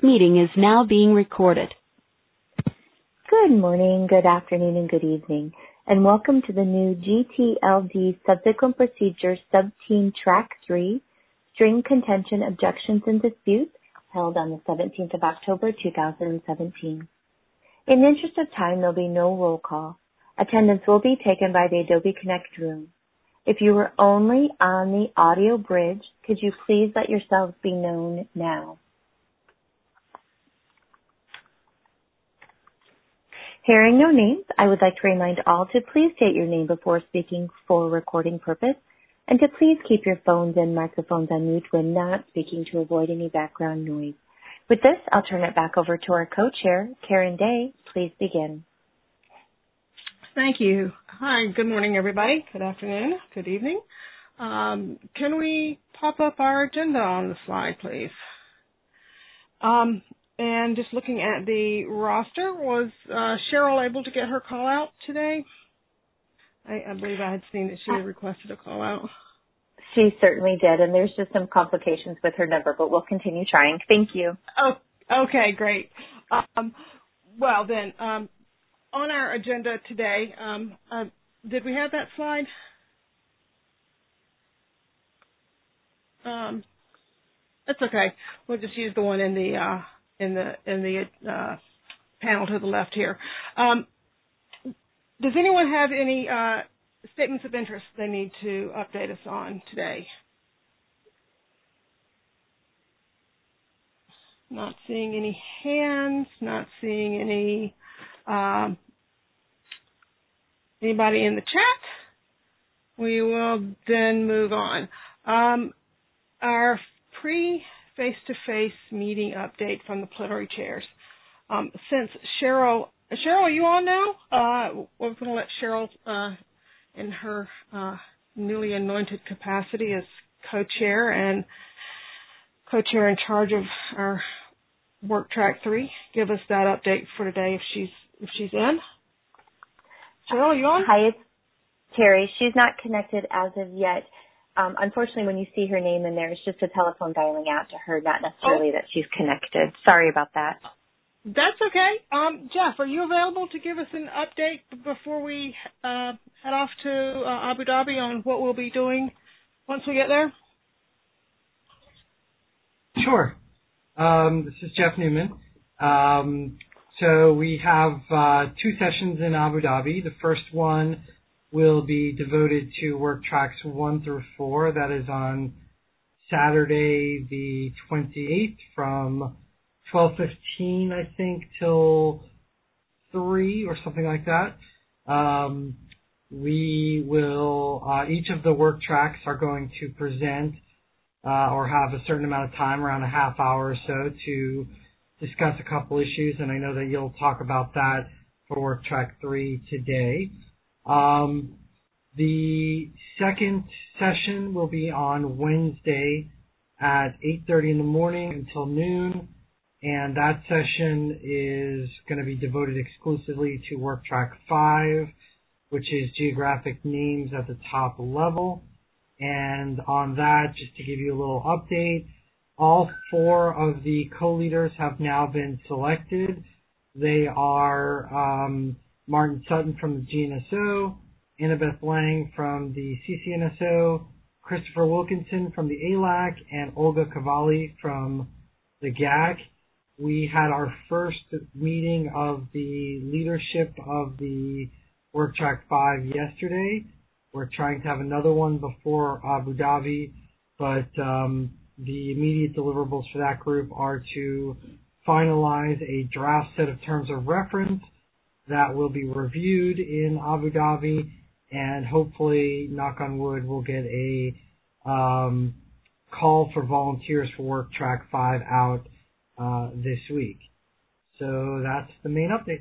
meeting is now being recorded. Good morning, good afternoon, and good evening, and welcome to the new GTLD Subsequent Procedures Subteam Track 3 String Contention Objections and Disputes held on the 17th of October 2017. In the interest of time, there will be no roll call. Attendance will be taken by the Adobe Connect room. If you were only on the audio bridge, could you please let yourselves be known now? Hearing no names, I would like to remind all to please state your name before speaking for recording purpose, and to please keep your phones and microphones on mute when not speaking to avoid any background noise. With this, I'll turn it back over to our co-chair, Karen Day. Please begin. Thank you. Hi, good morning, everybody. Good afternoon. Good evening. Can we pop up our agenda on the slide, please? And just looking at the roster, was Cheryl able to get her call out today? I believe I had seen that she had requested a call out. She certainly did, and there's just some complications with her number, but we'll continue trying. Thank you. Oh, okay, great. Well, then, on our agenda today, did we have that slide? That's okay. We'll just use the one in the panel to the left here. Does anyone have any statements of interest they need to update us on today? Not seeing any hands. Not seeing any. Anybody in the chat? We will then move on. Our pre-face-to-face meeting update from the plenary chairs. Since Cheryl, are you on now? We're going to let Cheryl, in her newly anointed capacity as co-chair and co-chair in charge of our work track 3, give us that update for today if she's in. Cheryl, are you on? Hi, it's Terry. She's not connected as of yet. Unfortunately, when you see her name in there, it's just a telephone dialing out to her, not necessarily that she's connected. Sorry about that. That's okay. Jeff, are you available to give us an update before we head off to Abu Dhabi on what we'll be doing once we get there? Sure. This is Jeff Newman. So we have 2 sessions in Abu Dhabi. The first one will be devoted to work tracks 1 through 4. That is on Saturday the 28th from 12:15, I think, till 3 or something like that. We will, each of the work tracks are going to present or have a certain amount of time, around a half hour or so, to discuss a couple issues, and I know that you'll talk about that for work track 3 today. The second session will be on Wednesday at 8:30 in the morning until noon, and that session is going to be devoted exclusively to work track 5, which is geographic names at the top level. And on that, just to give you a little update, all 4 of the co-leaders have now been selected. They are Martin Sutton from the GNSO, Annabeth Lang from the CCNSO, Christopher Wilkinson from the ALAC, and Olga Cavalli from the GAC. We had our first meeting of the leadership of the Work Track 5 yesterday. We're trying to have another one before Abu Dhabi, but the immediate deliverables for that group are to finalize a draft set of terms of reference that will be reviewed in Abu Dhabi, and hopefully, knock on wood, we'll get a call for volunteers for Work Track 5 out this week. So that's the main update.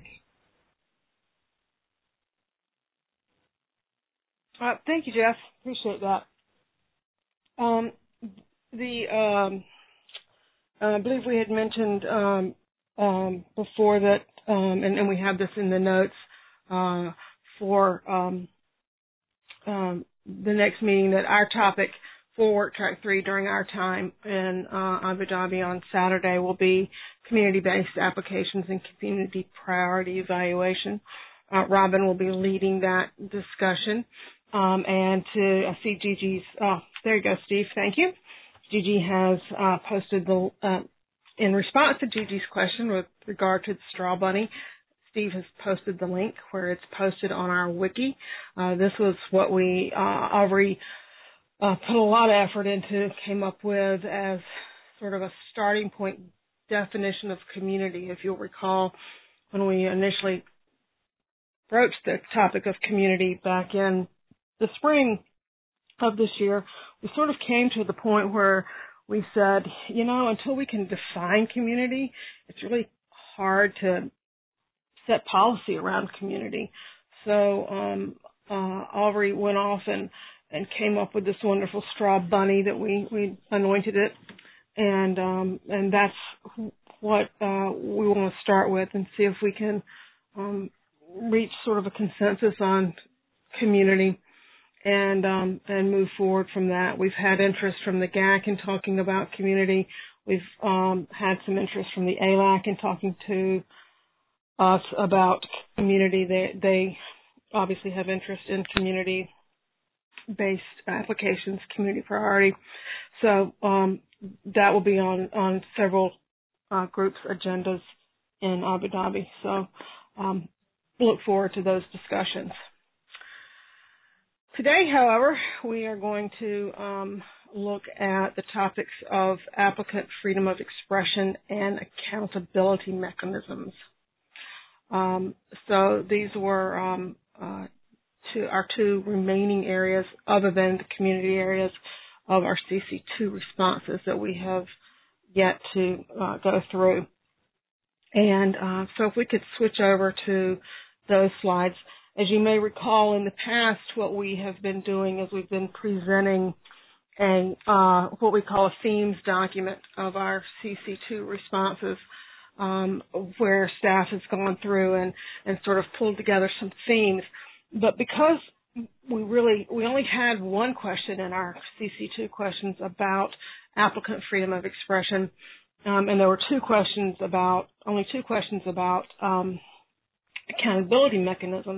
Thank you, Jeff. Appreciate that. I believe we had mentioned before that, and we have this in the notes for the next meeting, that our topic for Work Track 3 during our time in Abu Dhabi on Saturday will be community-based applications and community priority evaluation. Robin will be leading that discussion. And I see Gigi's, there you go, Steve, thank you. Gigi has posted in response to Gigi's question with regard to the straw bunny, Steve has posted the link where it's posted on our wiki. This was what we already put a lot of effort into, came up with as sort of a starting point definition of community. If you'll recall, when we initially broached the topic of community back in the spring of this year, we sort of came to the point where we said, until we can define community, it's really hard to set policy around community. So Aubrey went off and came up with this wonderful straw bunny that we anointed it, and that's what we want to start with and see if we can reach sort of a consensus on community and move forward from that. We've had interest from the GAC in talking about community. We've had some interest from the ALAC in talking to us about community. They obviously have interest in community-based applications, community priority. So that will be on several groups' agendas in Abu Dhabi. So look forward to those discussions. Today, however, we are going to look at the topics of applicant freedom of expression and accountability mechanisms. So these were our two remaining areas, other than the community areas, of our CC2 responses that we have yet to go through. And so if we could switch over to those slides. As you may recall, in the past, what we have been doing is we've been presenting what we call a themes document of our CC2 responses, where staff has gone through and sort of pulled together some themes. But because we only had one question in our CC2 questions about applicant freedom of expression, and there were only two questions about accountability mechanisms.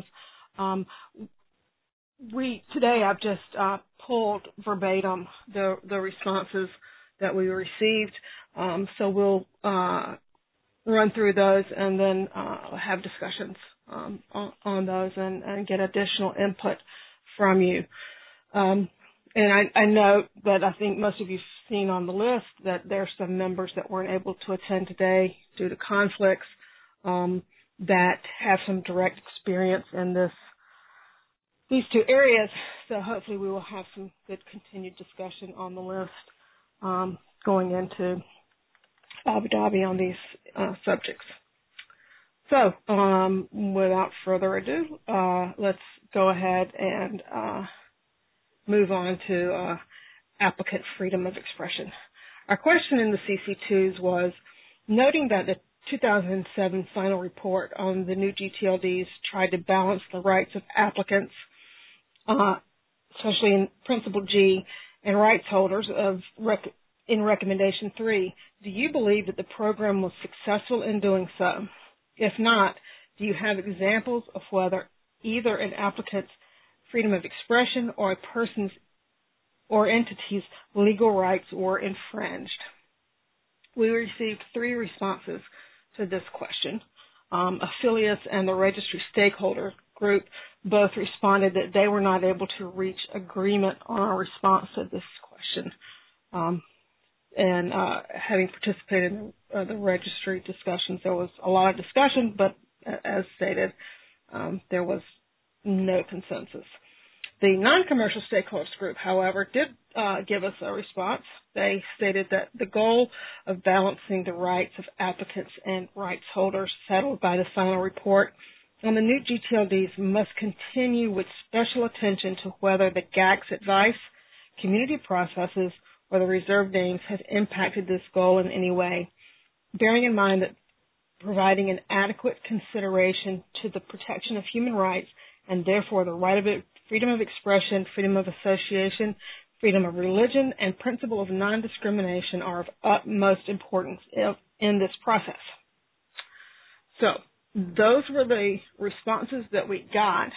Today I've just pulled verbatim the responses that we received, so we'll run through those and then have discussions on those and get additional input from you. And I note that I think most of you've seen on the list that there's some members that weren't able to attend today due to conflicts that have some direct experience in these two areas. So hopefully we will have some good continued discussion on the list going into Abu Dhabi on these subjects. So without further ado, let's go ahead and move on to applicant freedom of expression. Our question in the CC2s was, noting that the 2007 final report on the new GTLDs tried to balance the rights of applicants, especially in Principle G, and rights holders in Recommendation 3. Do you believe that the program was successful in doing so? If not, do you have examples of whether either an applicant's freedom of expression or a person's or entity's legal rights were infringed? We received 3 responses to this question. Affiliates and the registry stakeholder group both responded that they were not able to reach agreement on a response to this question. And having participated in the registry discussions, there was a lot of discussion, but as stated, there was no consensus. The non-commercial stakeholders group, however, did give us a response. They stated that the goal of balancing the rights of applicants and rights holders settled by the final report on the new GTLDs must continue with special attention to whether the GAC's advice, community processes, or the reserved names have impacted this goal in any way, bearing in mind that providing an adequate consideration to the protection of human rights and therefore the right of freedom of expression, freedom of association, freedom of religion, and principle of non-discrimination are of utmost importance in this process. So those were the responses that we got.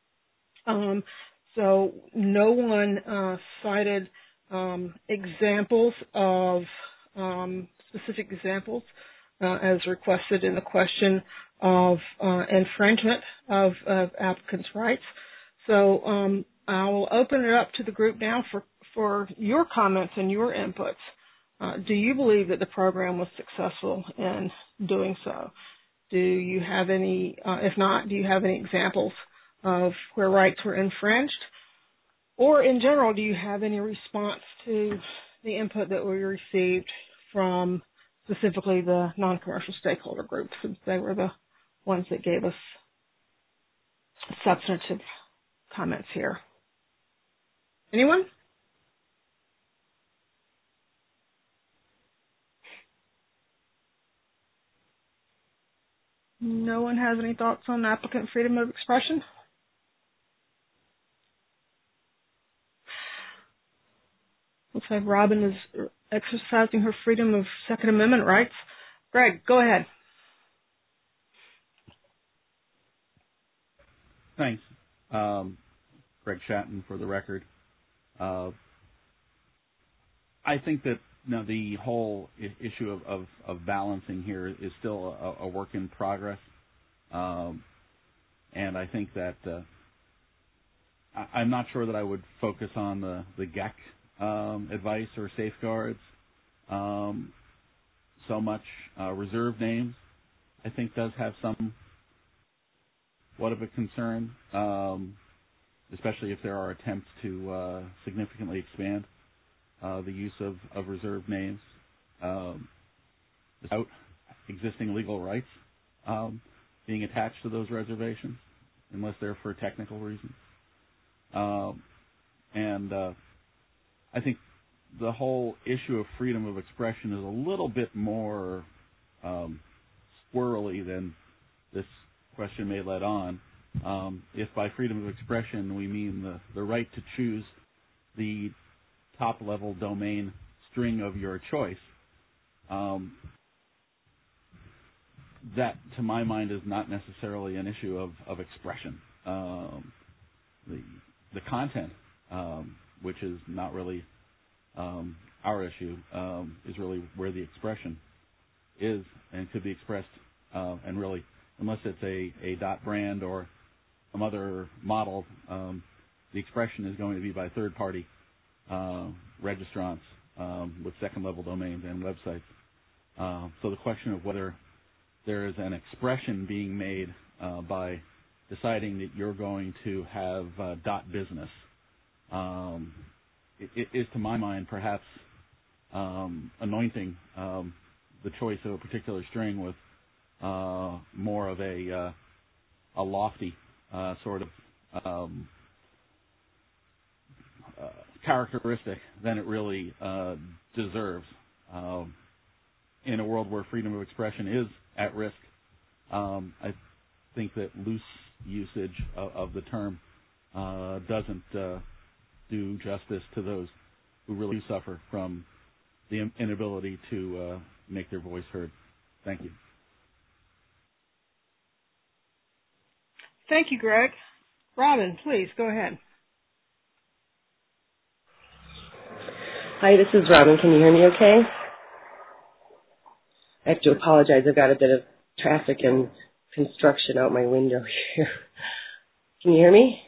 So no one cited examples of specific examples as requested in the question of infringement of applicants' rights. So I will open it up to the group now for your comments and your inputs. Do you believe that the program was successful in doing so? Do you have any, if not, do you have any examples of where rights were infringed? Or in general, do you have any response to the input that we received from specifically the non-commercial stakeholder groups, since they were the ones that gave us substantive comments here? Anyone? No one has any thoughts on applicant freedom of expression? Looks like Robin is exercising her freedom of Second Amendment rights. Greg, go ahead. Thanks. Greg Shatton for the record. I think that the whole issue of balancing here is still a work in progress. And I think that I'm not sure that I would focus on the GEC advice or safeguards so much. Reserved names, I think, does have somewhat of a concern, especially if there are attempts to significantly expand the use of reserved names without existing legal rights being attached to those reservations, unless they're for technical reasons. And I think the whole issue of freedom of expression is a little bit more squirrely than this question may let on. If by freedom of expression we mean the right to choose the top-level domain string of your choice, that, to my mind, is not necessarily an issue of expression. The content, which is not really our issue, is really where the expression is and could be expressed, and really, unless it's a dot brand or some other model, the expression is going to be by third-party registrants with second-level domains and websites. So the question of whether there is an expression being made by deciding that you're going to have dot business is, to my mind, perhaps anointing the choice of a particular string with more of a lofty sort of characteristic than it really deserves. In a world where freedom of expression is at risk, I think that loose usage of the term doesn't do justice to those who really suffer from the inability to make their voice heard. Thank you. Thank you, Greg. Robin, please, go ahead. Hi, this is Robin. Can you hear me okay? I have to apologize. I've got a bit of traffic and construction out my window here. Can you hear me?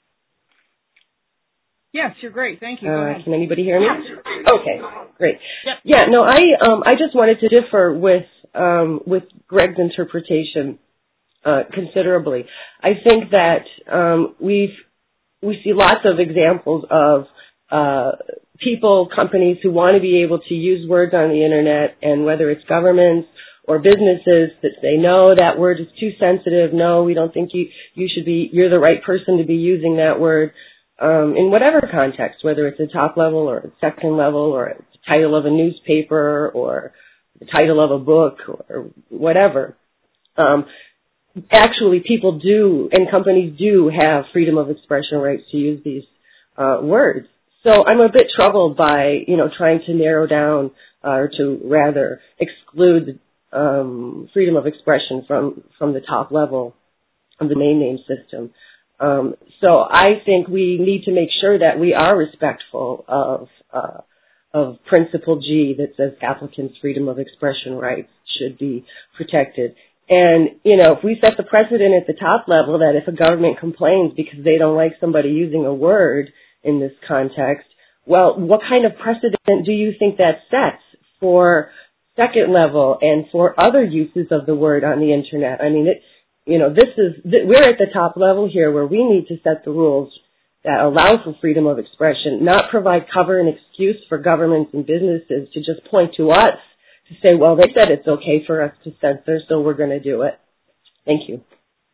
Yes, you're great. Thank you. Go ahead. Can anybody hear me? Okay, great. Yep. Yeah, no, I just wanted to differ with Greg's interpretation considerably. I think that we see lots of examples of people, companies who want to be able to use words on the internet, and whether it's governments or businesses that say, no, that word is too sensitive. No, we don't think you're the right person to be using that word. In whatever context, whether it's a top level or a second level or it's the title of a newspaper or the title of a book or whatever. Actually, people do and companies do have freedom of expression rights to use these words. So I'm a bit troubled by, trying to narrow down or to rather exclude freedom of expression from the top level of the domain name system. So I think we need to make sure that we are respectful of Principle G that says applicants' freedom of expression rights should be protected. And, if we set the precedent at the top level that if a government complains because they don't like somebody using a word in this context, well, what kind of precedent do you think that sets for second level and for other uses of the word on the Internet? I mean, we're at the top level here where we need to set the rules that allow for freedom of expression, not provide cover and excuse for governments and businesses to just point to us to say, well, they said it's okay for us to censor, so we're going to do it. Thank you.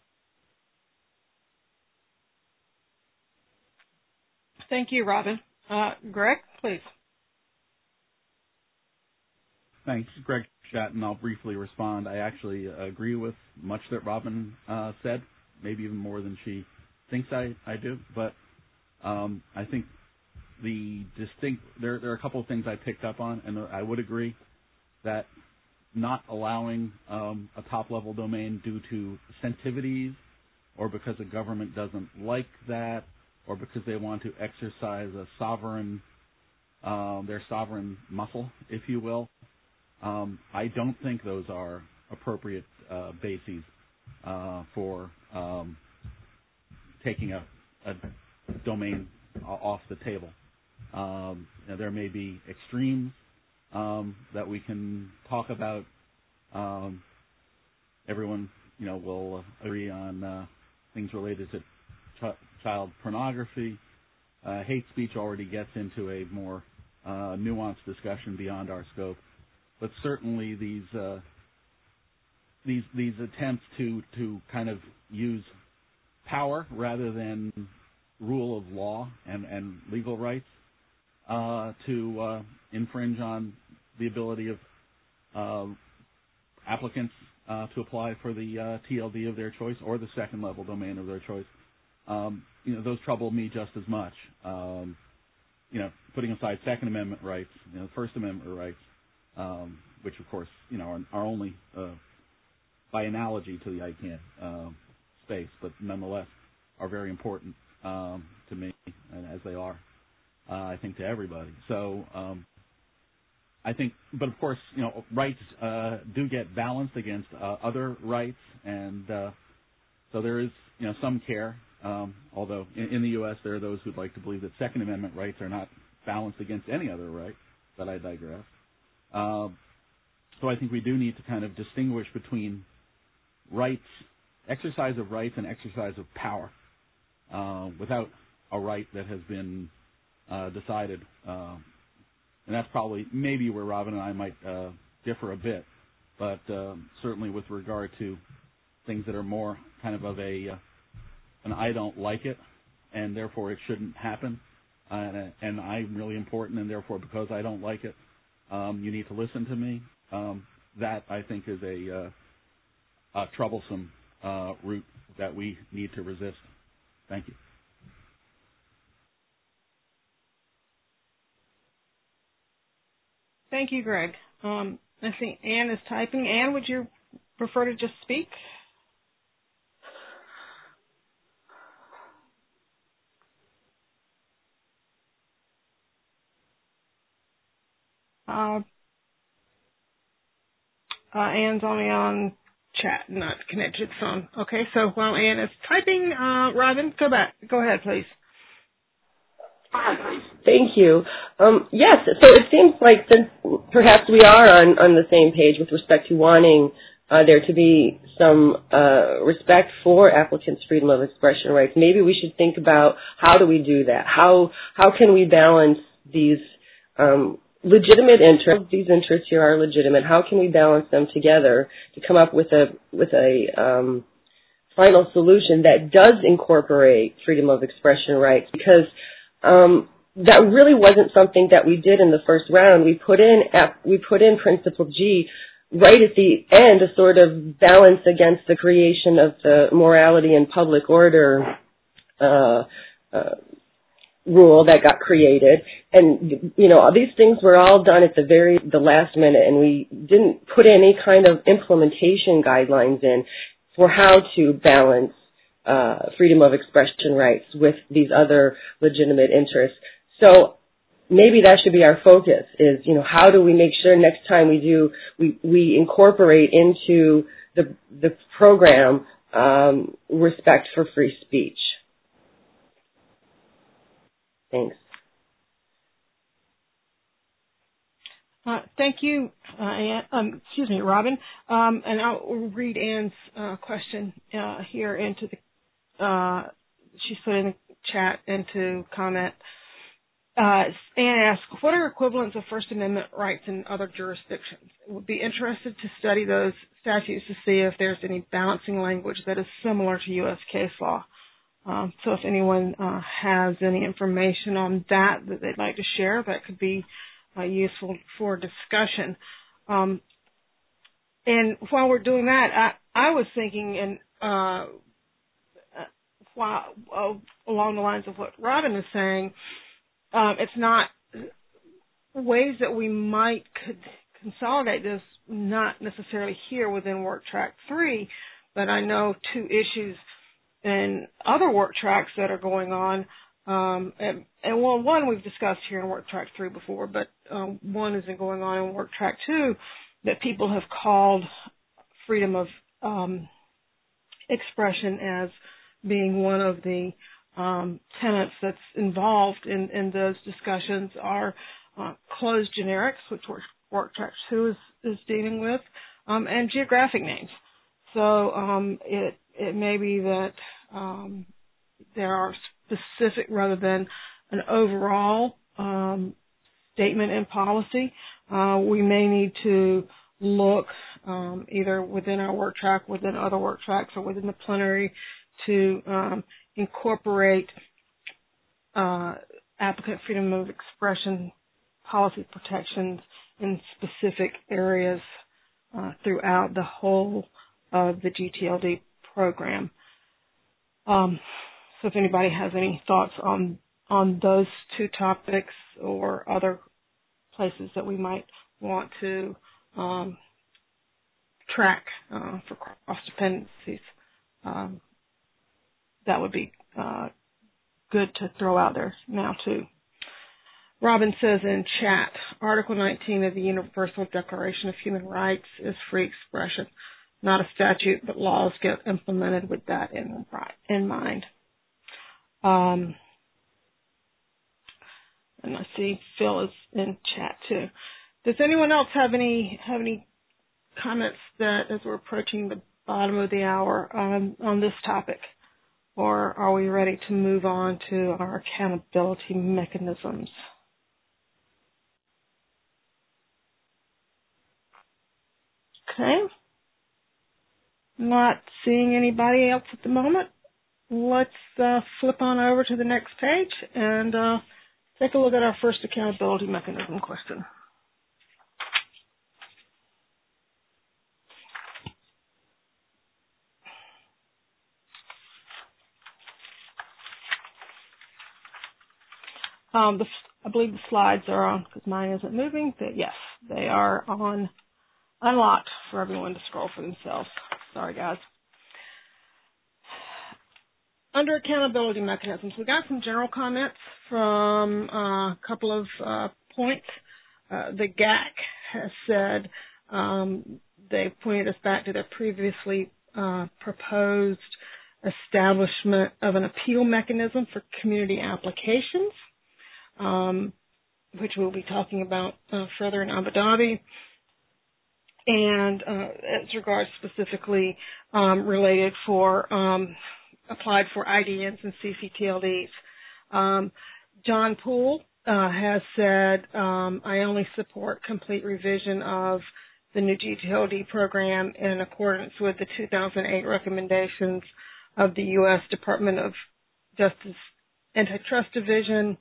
Thank you, Robin. Greg, please. Thanks, Greg Shatton. I'll briefly respond. I actually agree with much that Robin said, maybe even more than she thinks I do. But I think there are a couple of things I picked up on, and I would agree that not allowing a top-level domain due to sensitivities or because the government doesn't like that or because they want to exercise their sovereign muscle, if you will, I don't think those are appropriate bases for taking a domain off the table. There may be extremes that we can talk about. Everyone, will agree on things related to child pornography. Hate speech already gets into a more nuanced discussion beyond our scope. But certainly these attempts to kind of use power rather than rule of law and legal rights to infringe on the ability of applicants to apply for the TLD of their choice or the second level domain of their choice. Those trouble me just as much. Putting aside Second Amendment rights, First Amendment rights, which of course, are only by analogy to the ICANN space, but nonetheless are very important to me, and as they are, I think, to everybody. So I think, but of course, rights do get balanced against other rights, and so there is, some care. Although in the U.S. there are those who'd like to believe that Second Amendment rights are not balanced against any other right, but I digress. So I think we do need to kind of distinguish between rights, exercise of rights, and exercise of power, without a right that has been decided. And that's probably maybe where Robin and I might differ a bit, but certainly with regard to things that are more kind of an I don't like it, and therefore it shouldn't happen, and I'm really important, and therefore because I don't like it, you need to listen to me. That, I think, is a troublesome route that we need to resist. Thank you. Thank you, Greg. I think Anne is typing. Anne, would you prefer to just speak? Anne's only on chat, not connected phone. Okay, so while Anne is typing, Robin, go ahead, please. Thank you. Yes, so it seems like perhaps we are on the same page with respect to wanting there to be some respect for applicants' freedom of expression rights. Maybe we should think about how do we do that? How can we balance these legitimate interests? These interests here are legitimate. How can we balance them together to come up with a final solution that does incorporate freedom of expression rights? Because that really wasn't something that we did in the first round. We put in Principle G right at the end to sort of balance against the creation of the morality and public order rule that got created. And, these things were all done at the last minute, and we didn't put any kind of implementation guidelines in for how to balance freedom of expression rights with these other legitimate interests. So maybe that should be our focus is, how do we make sure next time we incorporate into the program respect for free speech. Thanks. Thank you, Robin. And I'll read Anne's question here into she's put in the chat into comment. Anne asks, what are equivalents of First Amendment rights in other jurisdictions? Would be interested to study those statutes to see if there's any balancing language that is similar to U.S. case law. So if anyone has any information on that they'd like to share, that could be useful for discussion. And while we're doing that, I was thinking, along the lines of what Robin is saying, it's not ways that we might could consolidate this, not necessarily here within Work Track 3, but I know two issues in other work tracks that are going on. One we've discussed here in Work Track 3 before, but one isn't going on in Work Track 2 that people have called freedom of expression as being one of the tenets that's involved in those discussions are closed generics, which Work Track 2 is dealing with, and geographic names. So it may be that there are specific rather than an overall statement in policy. We may need to look either within our work track, within other work tracks, or within the plenary to incorporate applicant freedom of expression policy protections in specific areas throughout the whole of the GTLD program. So if anybody has any thoughts on those two topics or other places that we might want to track for cross-dependencies, that would be good to throw out there now too. Robin says in chat, Article 19 of the Universal Declaration of Human Rights is free expression, not a statute, but laws get implemented with that in mind. And I see Phil is in chat too. Does anyone else have any comments that as we're approaching the bottom of the hour on this topic? Or are we ready to move on to our accountability mechanisms? Okay. Not seeing anybody else at the moment. Let's flip on over to the next page and take a look at our first accountability mechanism question. I believe the slides are on, because mine isn't moving. But yes, they are on unlocked for everyone to scroll for themselves. Sorry, guys. Under accountability mechanisms, we got some general comments from a couple of points. The GAC has said they pointed us back to their previously proposed establishment of an appeal mechanism for community applications, which we'll be talking about further in Abu Dhabi. And as regards specifically related for applied for IDNs and CCTLDs. John Poole has said, I only support complete revision of the new GTLD program in accordance with the 2008 recommendations of the U.S. Department of Justice Antitrust Division.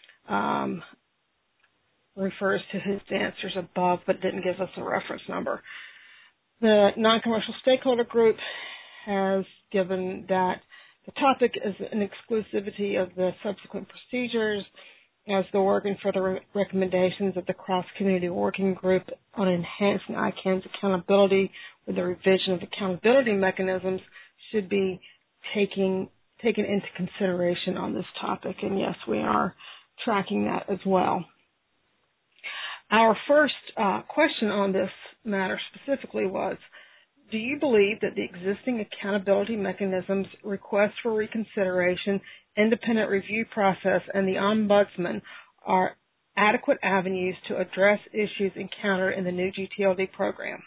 Refers to his answers above, but didn't give us a reference number. The non-commercial stakeholder group has given that The topic is an exclusivity of the subsequent procedures as the work and further recommendations of the cross-community working group on enhancing ICANN's accountability with the revision of accountability mechanisms should be taken into consideration on this topic. And yes, we are tracking that as well. Our first question on this matter specifically was, do you believe that the existing accountability mechanisms, requests for reconsideration, independent review process, and the Ombudsman are adequate avenues to address issues encountered in the new GTLD program?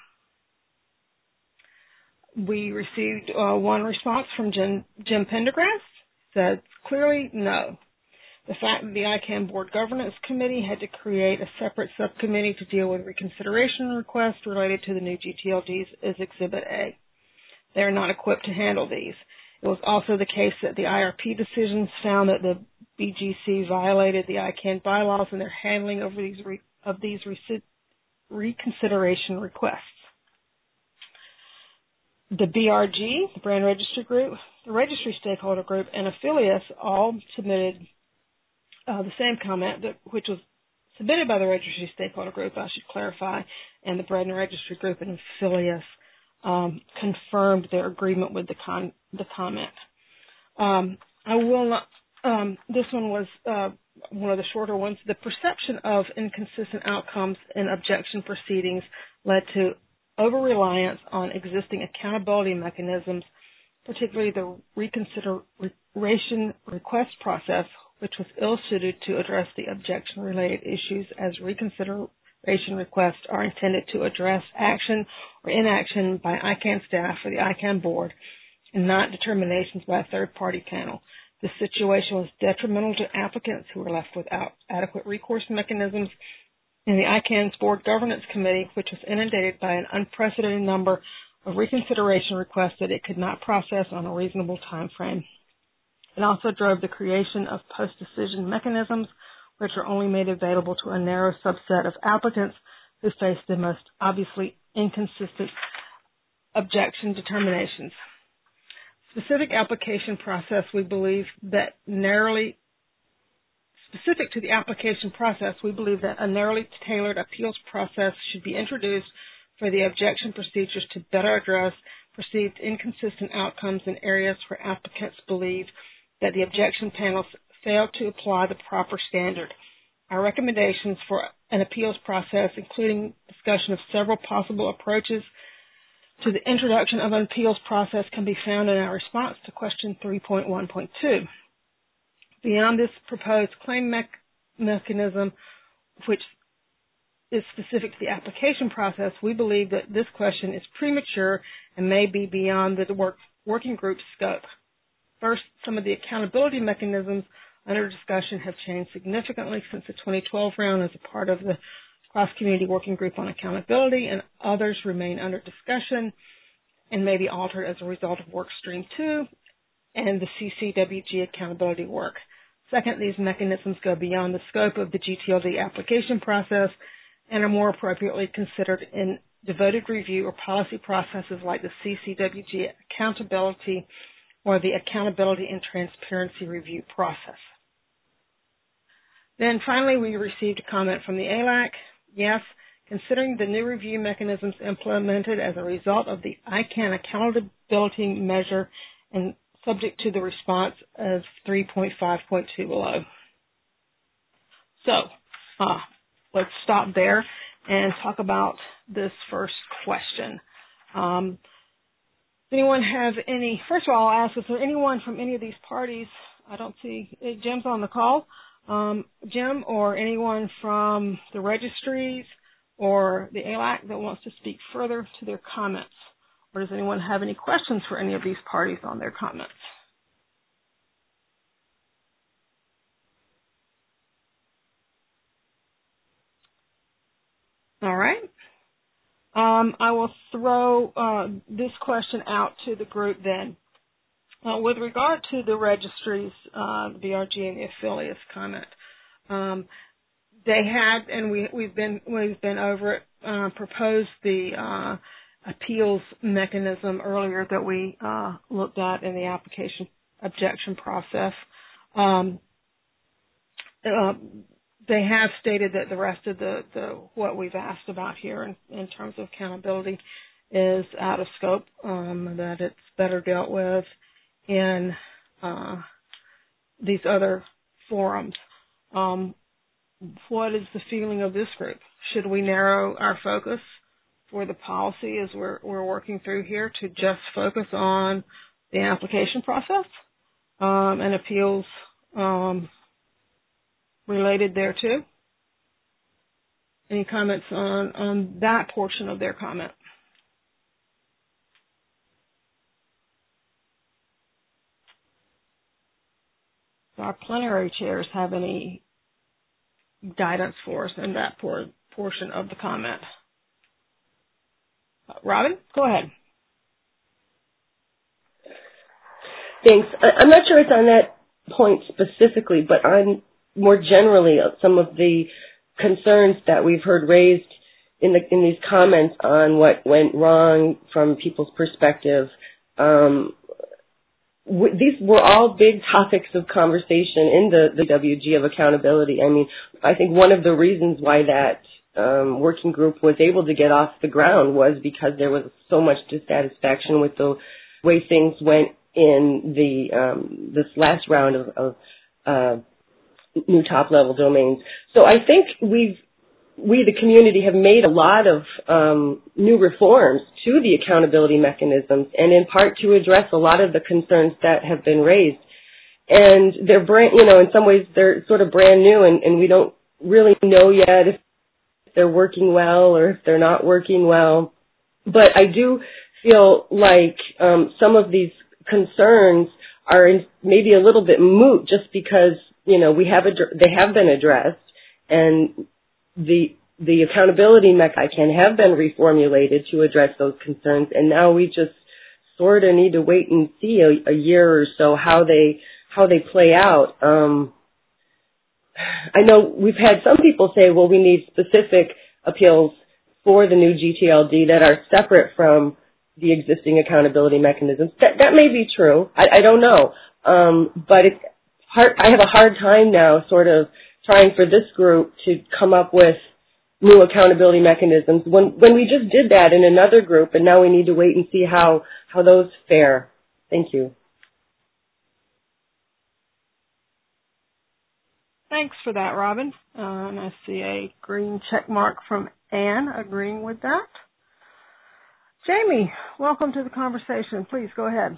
We received one response from Jim Pendergrass, said clearly no. The fact that the ICANN Board Governance Committee had to create a separate subcommittee to deal with reconsideration requests related to the new GTLDs is Exhibit A. They are not equipped to handle these. It was also the case that the IRP decisions found that the BGC violated the ICANN bylaws in their handling of these reconsideration requests. The BRG, the Brand Registry Group, the Registry Stakeholder Group, and Affiliates all submitted the same comment, which was submitted by the Registry Stakeholder Group, I should clarify, and the Brand Registry Group and Affiliates confirmed their agreement with the comment. I will not. This one was one of the shorter ones. The perception of inconsistent outcomes in objection proceedings led to over-reliance on existing accountability mechanisms, particularly the reconsideration request process, which was ill-suited to address the objection-related issues, as reconsideration requests are intended to address action or inaction by ICANN staff or the ICANN board, and not determinations by a third-party panel. This situation was detrimental to applicants who were left without adequate recourse mechanisms, and the ICANN's Board Governance Committee, which was inundated by an unprecedented number of reconsideration requests that it could not process on a reasonable time frame. It also drove the creation of post-decision mechanisms, which are only made available to a narrow subset of applicants who face the most obviously inconsistent objection determinations. Specific application process, we believe that specific to the application process, we believe that a narrowly tailored appeals process should be introduced for the objection procedures to better address perceived inconsistent outcomes in areas where applicants believe that the objection panels failed to apply the proper standard. Our recommendations for an appeals process, including discussion of several possible approaches to the introduction of an appeals process, can be found in our response to question 3.1.2. Beyond this proposed claim mechanism, which is specific to the application process, we believe that this question is premature and may be beyond the working group's scope. First, some of the accountability mechanisms under discussion have changed significantly since the 2012 round as a part of the Cross-Community Working Group on Accountability, and others remain under discussion and may be altered as a result of Work Stream 2 and the CCWG accountability work. Second, these mechanisms go beyond the scope of the GTLD application process and are more appropriately considered in devoted review or policy processes like the CCWG accountability or the Accountability and Transparency Review process. Then finally, we received a comment from the ALAC. Yes, considering the new review mechanisms implemented as a result of the ICANN accountability measure and subject to the response of 3.5.2 below. So, let's stop there and talk about this first question. Does anyone have any, first of all, I'll ask, is there anyone from any of these parties? I don't see, Jim's on the call. Jim, or anyone from the registries or the ALAC that wants to speak further to their comments? Or does anyone have any questions for any of these parties on their comments? All right. I will throw this question out to the group then. With regard to the registries, the BRG and the affiliates comment, they had, and we've been over it, proposed the appeals mechanism earlier that we looked at in the application objection process. They have stated that the rest of the what we've asked about here in terms of accountability is out of scope, that it's better dealt with in these other forums. What is the feeling of this group? Should we narrow our focus for the policy as we're working through here to just focus on the application process and appeals related thereto? Any comments on that portion of their comment? Do our plenary chairs have any guidance for us in that portion of the comment? Robin, go ahead. Thanks. I'm not sure it's on that point specifically, but on more generally some of the concerns that we've heard raised in these comments on what went wrong from people's perspective. These were all big topics of conversation in the WG of accountability. I mean, I think one of the reasons why that working group was able to get off the ground was because there was so much dissatisfaction with the way things went in this last round of new top-level domains. So I think we, the community, have made a lot of new reforms to the accountability mechanisms, and in part to address a lot of the concerns that have been raised. And they're in some ways they're sort of brand new, and we don't really know yet if they're working well or if they're not working well. But I do feel like some of these concerns are maybe a little bit moot just because they have been addressed, and the accountability mechanism have been reformulated to address those concerns, and now we just sort of need to wait and see a year or so how they play out. I know we've had some people say, well, we need specific appeals for the new GTLD that are separate from the existing accountability mechanisms. That may be true. I don't know. But I have a hard time now sort of trying for this group to come up with new accountability mechanisms when we just did that in another group, and now we need to wait and see how those fare. Thank you. Thanks for that, Robin. And I see a green check mark from Anne agreeing with that. Jamie, welcome to the conversation. Please go ahead.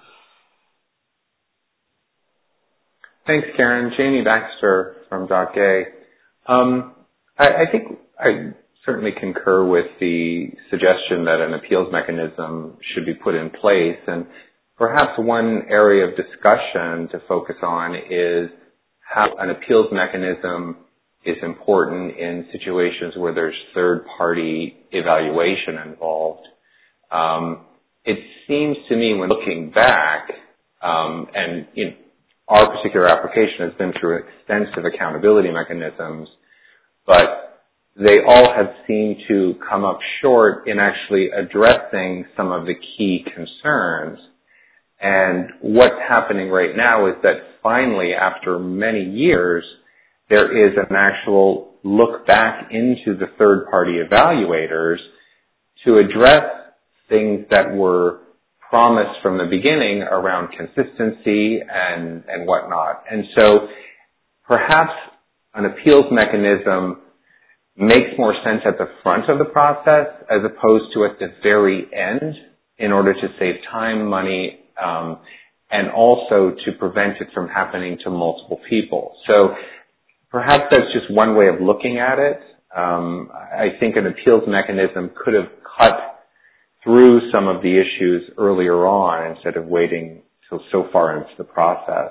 Thanks, Karen. Jamie Baxter from .gay. I think I certainly concur with the suggestion that an appeals mechanism should be put in place. And perhaps one area of discussion to focus on is how an appeals mechanism is important in situations where there's third-party evaluation involved. It seems to me when looking back, and our particular application has been through extensive accountability mechanisms, but they all have seemed to come up short in actually addressing some of the key concerns. And what's happening right now is that finally, after many years, there is an actual look back into the third-party evaluators to address things that were promised from the beginning around consistency and whatnot. And so perhaps an appeals mechanism makes more sense at the front of the process as opposed to at the very end in order to save time, money, and also to prevent it from happening to multiple people. So perhaps that's just one way of looking at it. I think an appeals mechanism could have cut through some of the issues earlier on instead of waiting till so far into the process.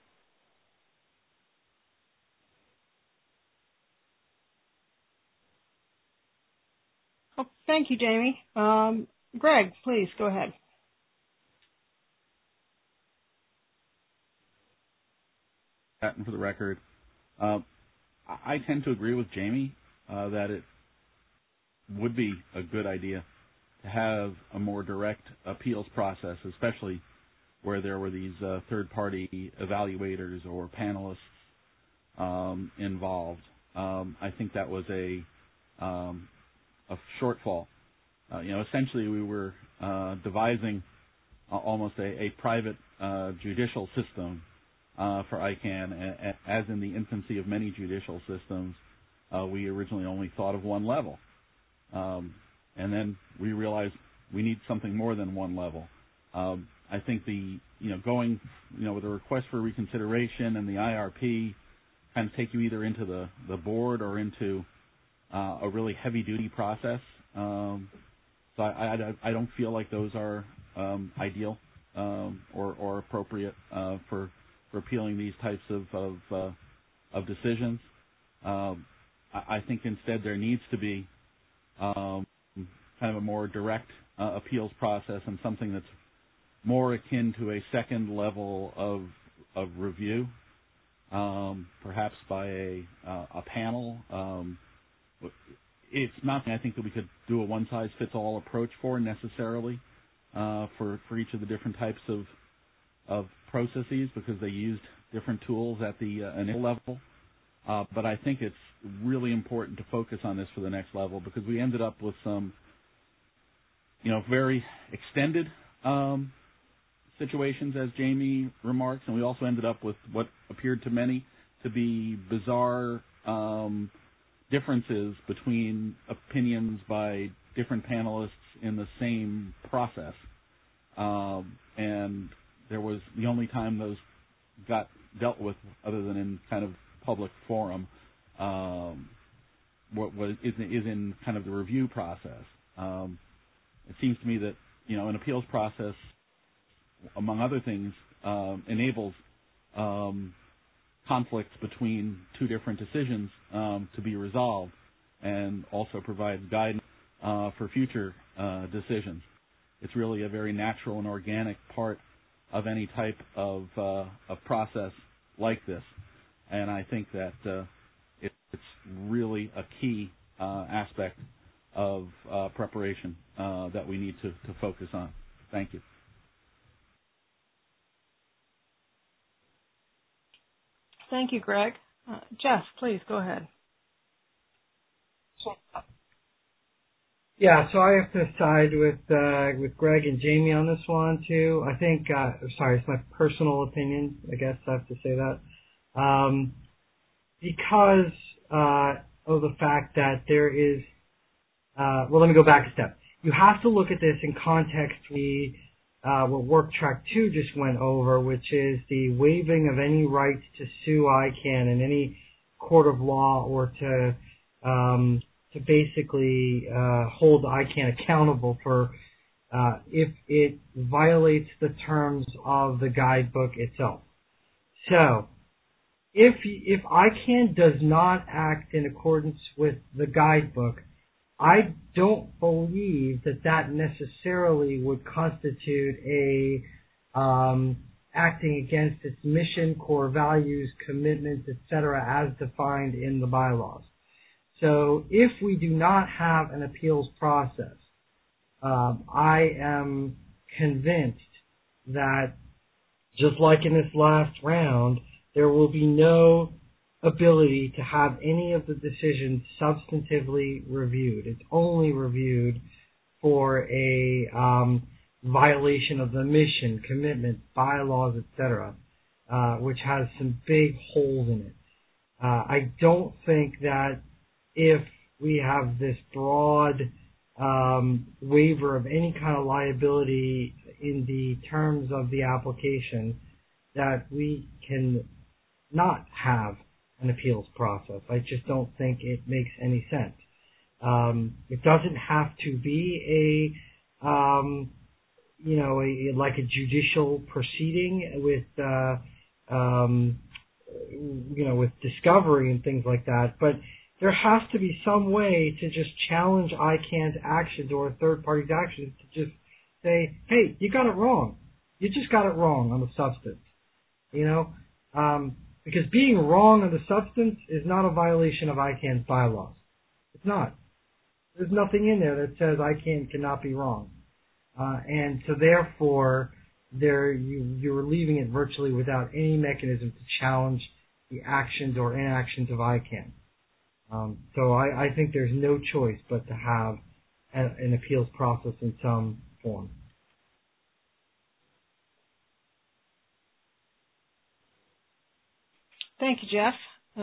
Oh, thank you, Jamie. Greg, please go ahead. For the record, I tend to agree with Jamie that it would be a good idea to have a more direct appeals process, especially where there were these third-party evaluators or panelists involved. I think that was a shortfall. Essentially we were devising almost a private judicial system for ICANN. As in the infancy of many judicial systems, we originally only thought of one level. And then we realized we need something more than one level. I think going with a request for reconsideration and the IRP kind of take you either into the board or into a really heavy-duty process. So I don't feel like those are ideal or appropriate for appealing these types of decisions. I think instead there needs to be kind of a more direct appeals process and something that's more akin to a second level of review, perhaps by a panel. It's not something I think that we could do a one-size-fits-all approach for necessarily for each of the different types of processes, because they used different tools at the initial level. But I think it's really important to focus on this for the next level, because we ended up with some, very extended situations, as Jamie remarks, and we also ended up with what appeared to many to be bizarre differences between opinions by different panelists in the same process. And there was the only time those got dealt with, other than in kind of public forum, is in kind of the review process. It seems to me that an appeals process, among other things, enables conflicts between two different decisions to be resolved, and also provides guidance for future decisions. It's really a very natural and organic part of any type of process like this, and I think that it's really a key aspect of preparation that we need to focus on. Thank you. Thank you, Greg. Jeff, please go ahead. Yeah, so I have to side with Greg and Jamie on this one too. I think, it's my personal opinion. I guess I have to say that because of the fact that there is. Let me go back a step. You have to look at this in context. What Work Track 2 just went over, which is the waiving of any rights to sue ICANN in any court of law, or to basically hold ICANN accountable for if it violates the terms of the guidebook itself. So, if ICANN does not act in accordance with the guidebook, I don't believe that necessarily would constitute a acting against its mission, core values, commitments, etc., as defined in the bylaws. So if we do not have an appeals process, I am convinced that, just like in this last round, there will be no ability to have any of the decisions substantively reviewed. It's only reviewed for a violation of the mission, commitment, bylaws, etc., which has some big holes in it. I don't think that if we have this broad waiver of any kind of liability in the terms of the application, that we can not have an appeals process. I just don't think it makes any sense. It doesn't have to be like a judicial proceeding with discovery and things like that, but there has to be some way to just challenge ICANN's actions or a third party's actions to just say, hey, you got it wrong. You just got it wrong on the substance. Because being wrong on the substance is not a violation of ICANN's bylaws. It's not. There's nothing in there that says ICANN cannot be wrong. And so therefore, you're leaving it virtually without any mechanism to challenge the actions or inactions of ICANN. So I think there's no choice but to have an appeals process in some form. Thank you, Jeff.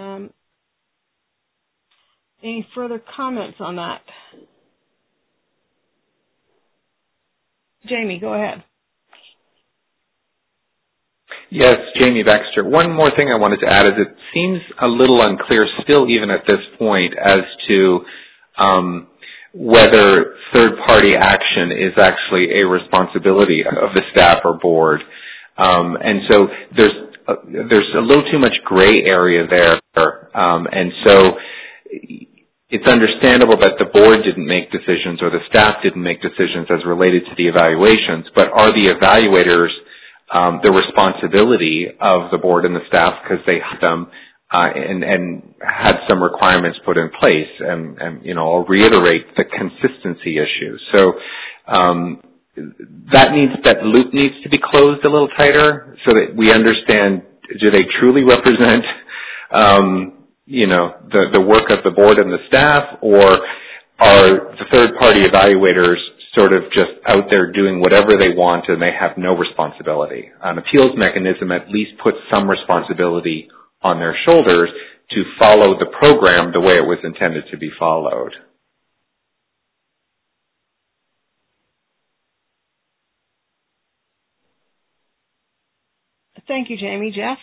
Any further comments on that? Jamie, go ahead. Yes, Jamie Baxter. One more thing I wanted to add is it seems a little unclear still even at this point as to whether third-party action is actually a responsibility of the staff or board. And so there's a little too much gray area there. And so it's understandable that the board didn't make decisions or the staff didn't make decisions as related to the evaluations, but are the evaluators the responsibility of the board and the staff because they had them and had some requirements put in place? And I'll reiterate the consistency issue. So that loop needs to be closed a little tighter so that we understand, do they truly represent the work of the board and the staff, or are the third-party evaluators sort of just out there doing whatever they want and they have no responsibility? An appeals mechanism at least puts some responsibility on their shoulders to follow the program the way it was intended to be followed. Thank you, Jamie. Jeff?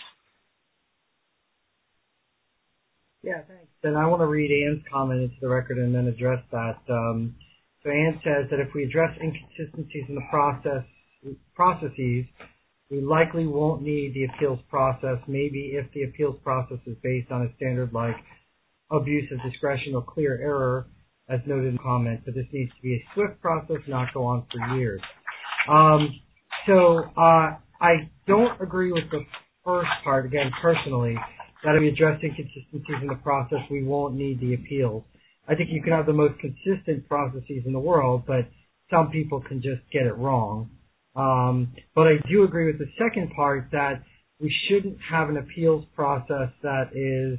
Yeah, thanks. And I want to read Ann's comment into the record and then address that. So Ann says that if we address inconsistencies in the processes, we likely won't need the appeals process, maybe if the appeals process is based on a standard like abuse of discretion or clear error, as noted in the comment, but this needs to be a swift process, not go on for years. I don't agree with the first part, again, personally, that if we address inconsistencies in the process, we won't need the appeals. I think you can have the most consistent processes in the world, but some people can just get it wrong. But I do agree with the second part that we shouldn't have an appeals process that is,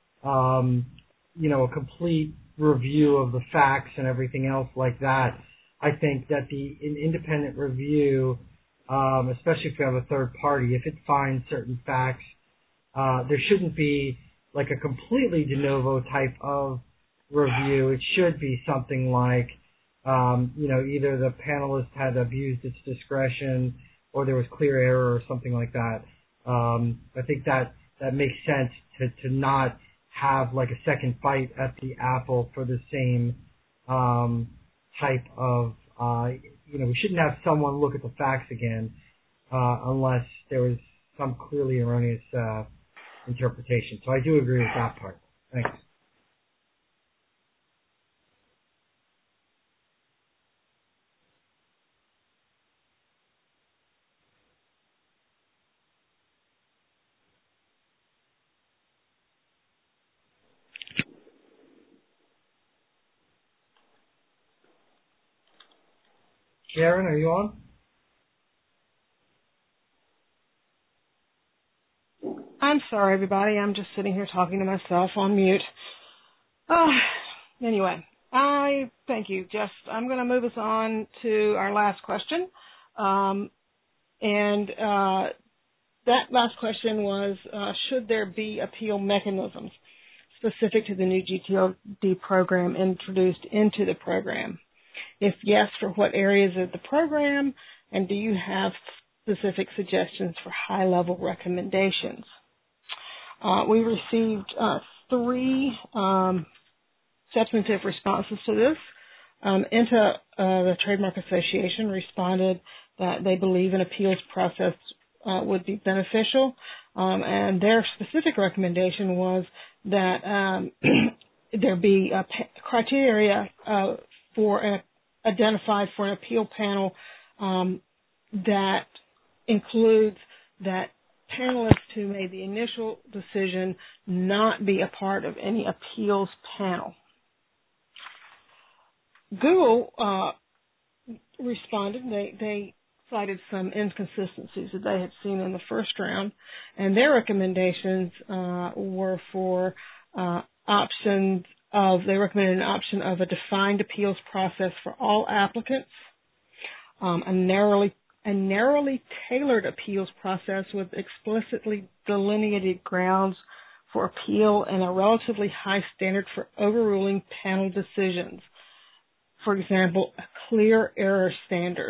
a complete review of the facts and everything else like that. I think that an independent review, especially if you have a third party, if it finds certain facts, there shouldn't be like a completely de novo type of review. It should be something like, either the panelist had abused its discretion or there was clear error or something like that. I think that makes sense to not have like a second bite at the apple for the same type of, we shouldn't have someone look at the facts again unless there was some clearly erroneous interpretation. So I do agree with that part. Thanks. Sharon, are you on? I'm sorry, everybody. I'm just sitting here talking to myself on mute. Anyway, I thank you, Jeff. I'm going to move us on to our last question. That last question was, should there be appeal mechanisms specific to the new GTLD program introduced into the program? If yes, for what areas of the program? And do you have specific suggestions for high-level recommendations? We received 3 substantive responses to this. INTA, the Trademark Association, responded that they believe an appeals process would be beneficial, and their specific recommendation was that there be a criteria identified for an appeal panel that includes that panelists who made the initial decision not be a part of any appeals panel. Google responded. They cited some inconsistencies that they had seen in the first round, and their recommendations were for they recommended an option of a defined appeals process for all applicants, a narrowly tailored appeals process with explicitly delineated grounds for appeal, and a relatively high standard for overruling panel decisions. For example, a clear error standard.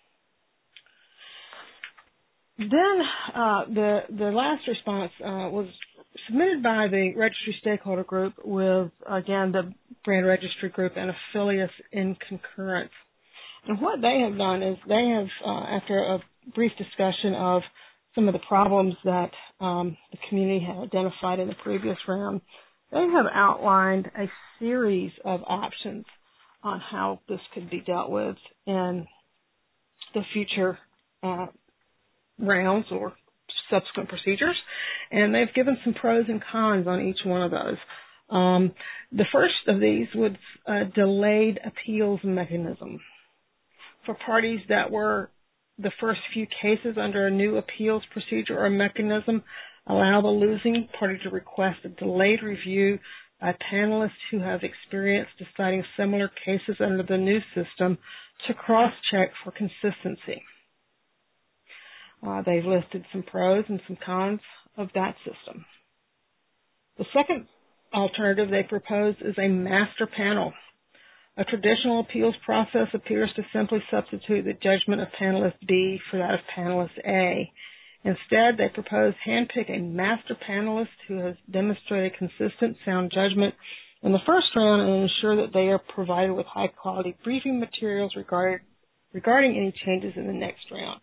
Then the last response was submitted by the registry stakeholder group with, again, the brand registry group and affiliates in concurrence. And what they have done is they have, after a brief discussion of some of the problems that the community had identified in the previous round, they have outlined a series of options on how this could be dealt with in the future rounds or subsequent procedures, and they've given some pros and cons on each one of those. The first of these was a delayed appeals mechanism. For parties that were the first few cases under a new appeals procedure or mechanism, allow the losing party to request a delayed review by panelists who have experience deciding similar cases under the new system to cross-check for consistency. They've listed some pros and some cons of that system. The second alternative they propose is a master panel. A traditional appeals process appears to simply substitute the judgment of panelist B for that of panelist A. Instead, they propose handpick a master panelist who has demonstrated consistent sound judgment in the first round and ensure that they are provided with high-quality briefing materials regarding any changes in the next round.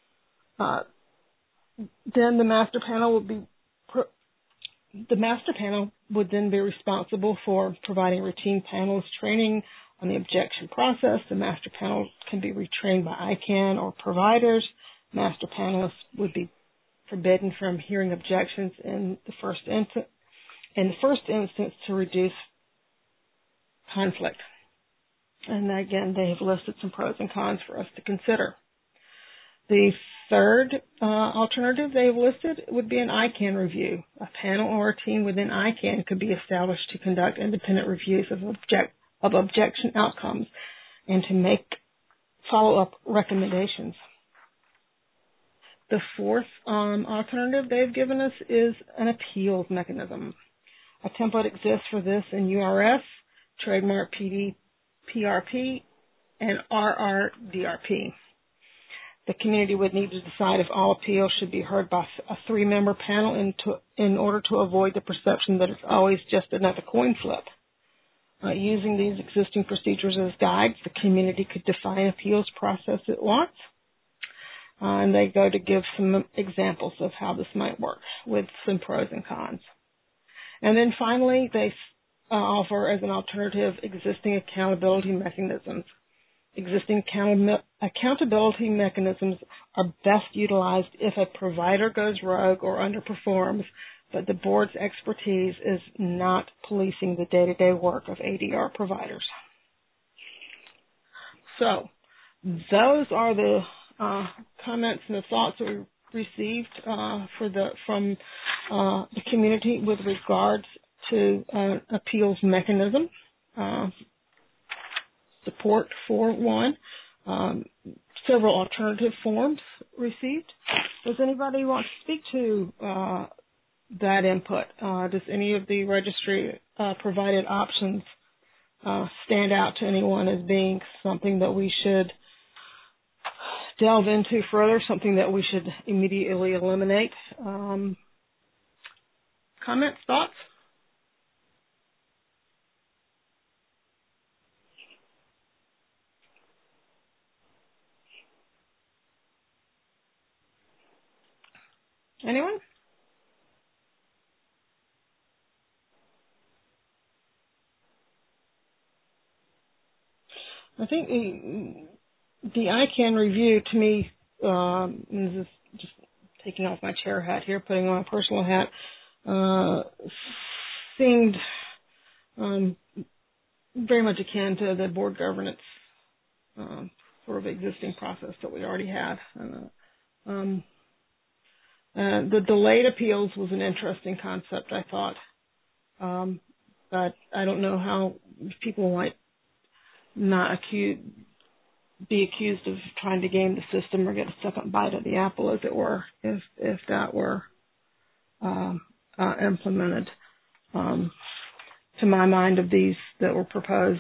Then the master panel would then be responsible for providing routine panelist training on the objection process. The master panel can be retrained by ICANN or providers. Master panelists would be forbidden from hearing objections in the first instance to reduce conflict. And again, they have listed some pros and cons for us to consider. The third alternative they've listed would be an ICANN review. A panel or a team within ICANN could be established to conduct independent reviews of objection outcomes and to make follow-up recommendations. The fourth alternative they've given us is an appeals mechanism. A template exists for this in URS, Trademark PRP, and RRDRP. The community would need to decide if all appeals should be heard by a three-member panel in order to avoid the perception that it's always just another coin flip. Using these existing procedures as guides, the community could define appeals process it wants. And they go to give some examples of how this might work with some pros and cons. And then finally, they offer as an alternative existing accountability mechanisms. Existing accountability mechanisms are best utilized if a provider goes rogue or underperforms, but the board's expertise is not policing the day-to-day work of ADR providers. So those are the comments and the thoughts that we received from the community with regards to appeals mechanism. Support for one, several alternative forms received. Does anybody want to speak to that input? Does any of the registry provided options stand out to anyone as being something that we should delve into further, something that we should immediately eliminate? Comments, thoughts? Anyone? I think the ICANN review, to me, this is just taking off my chair hat here, putting on a personal hat, seemed very much akin to the board governance sort of existing process that we already had. The delayed appeals was an interesting concept, I thought. But I don't know how people might not be accused of trying to game the system or get a second bite of the apple, as it were, if that were implemented. To my mind, of these that were proposed,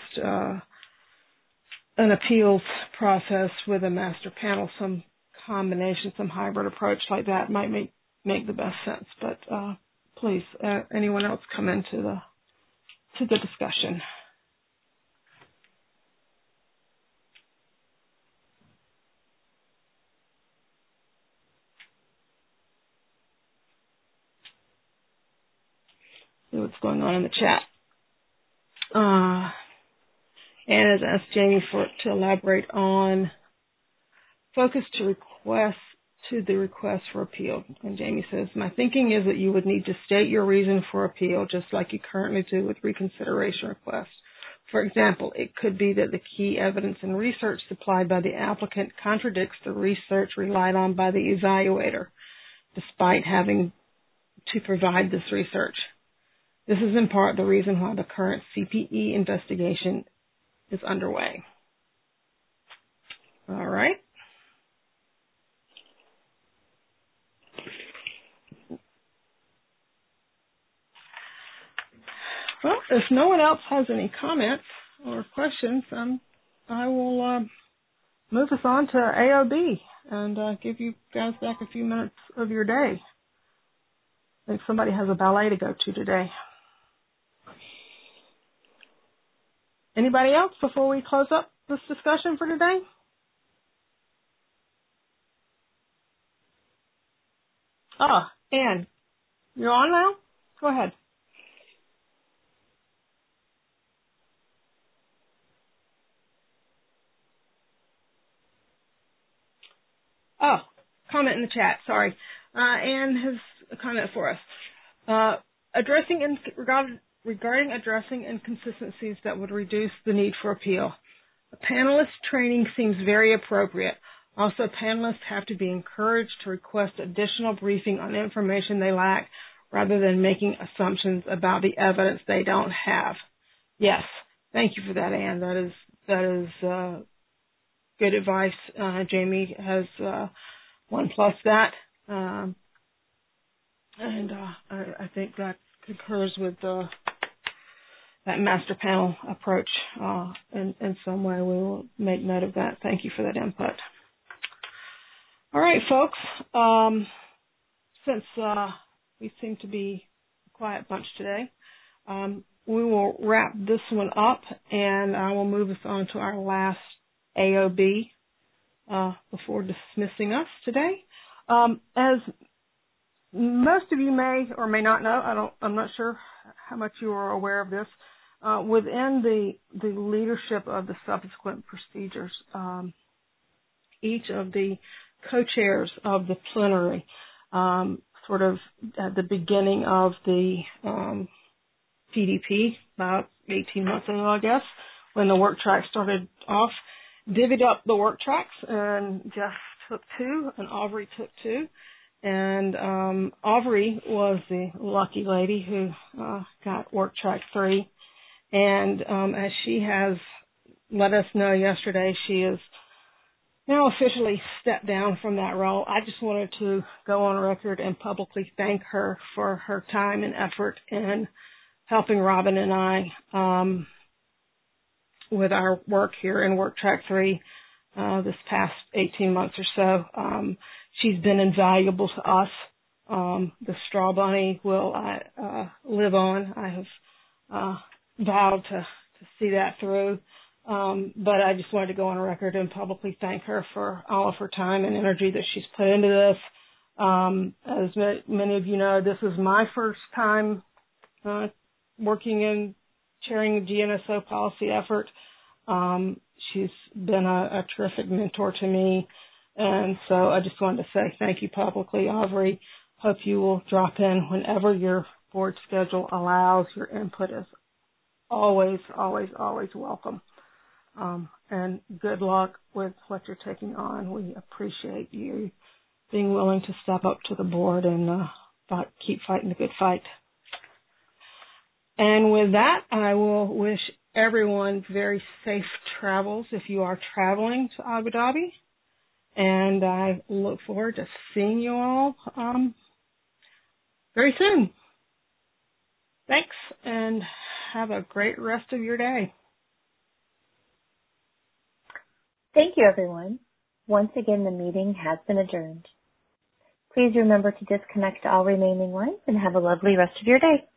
an appeals process with a master panel, some combination, some hybrid approach like that might make the best sense. But please, anyone else come into the discussion. See what's going on in the chat. And has asked Jamie to elaborate on focus to the request for appeal. And Jamie says, my thinking is that you would need to state your reason for appeal just like you currently do with reconsideration requests. For example, it could be that the key evidence and research supplied by the applicant contradicts the research relied on by the evaluator, despite having to provide this research. This is in part the reason why the current CPE investigation is underway. All right. Well, if no one else has any comments or questions, I will move us on to AOB and give you guys back a few minutes of your day. I think somebody has a ballet to go to today. Anybody else before we close up this discussion for today? Anne, you're on now? Go ahead. Comment in the chat, sorry. Anne has a comment for us. Regarding addressing inconsistencies that would reduce the need for appeal. A panelist training seems very appropriate. Also, panelists have to be encouraged to request additional briefing on information they lack rather than making assumptions about the evidence they don't have. Yes, thank you for that, Anne. That is good advice. Jamie has one plus that. And I think that concurs with that master panel approach in some way. We will make note of that. Thank you for that input. All right, folks. Since we seem to be a quiet bunch today, we will wrap this one up, and I will move us on to our last AOB before dismissing us today. As most of you may or may not know, I'm not sure how much you are aware of this. Within the leadership of the subsequent procedures, each of the co-chairs of the plenary, sort of at the beginning of the PDP, about 18 months ago, I guess, when the work track started off, divvied up the work tracks, and Jeff took 2, and Aubrey took 2. And Aubrey was the lucky lady who got work track 3. And as she has let us know yesterday, she is now officially stepped down from that role. I just wanted to go on record and publicly thank her for her time and effort in helping Robin and I with our work here in Work Track 3 this past 18 months or so. She's been invaluable to us. The Straw Bunny will live on. I have vowed to see that through. But I just wanted to go on record and publicly thank her for all of her time and energy that she's put into this. As many of you know, this is my first time working in chairing the GNSO policy effort. She's been a terrific mentor to me. And so I just wanted to say thank you publicly, Aubrey. Hope you will drop in whenever your board schedule allows. Your input is always, always, always welcome. and good luck with what you're taking on. We appreciate you being willing to step up to the board and keep fighting the good fight. And with that, I will wish everyone very safe travels if you are traveling to Abu Dhabi. And I look forward to seeing you all very soon. Thanks, and have a great rest of your day. Thank you, everyone. Once again, the meeting has been adjourned. Please remember to disconnect all remaining lines and have a lovely rest of your day.